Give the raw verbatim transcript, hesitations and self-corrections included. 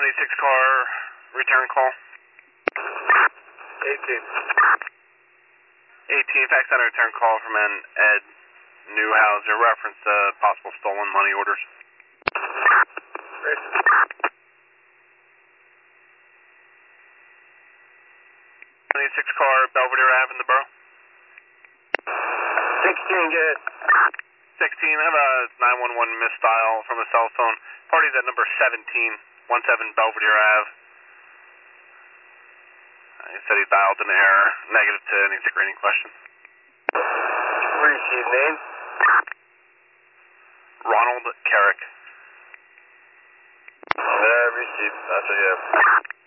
seventy-six car, return call. eighteen. eighteen, fax out a return call from an Ed Newhouser, reference to possible stolen money orders. Great. seventy-six car, Belvedere Ave in the borough. sixteen, go ahead. sixteen, I have a nine one one misdial from a cell phone. Party's at number seventeen, seventeen Belvedere Ave. He said he dialed an error, negative to any screening question. Receive name. Ronald Carrick. Yeah, receive. That's what you have.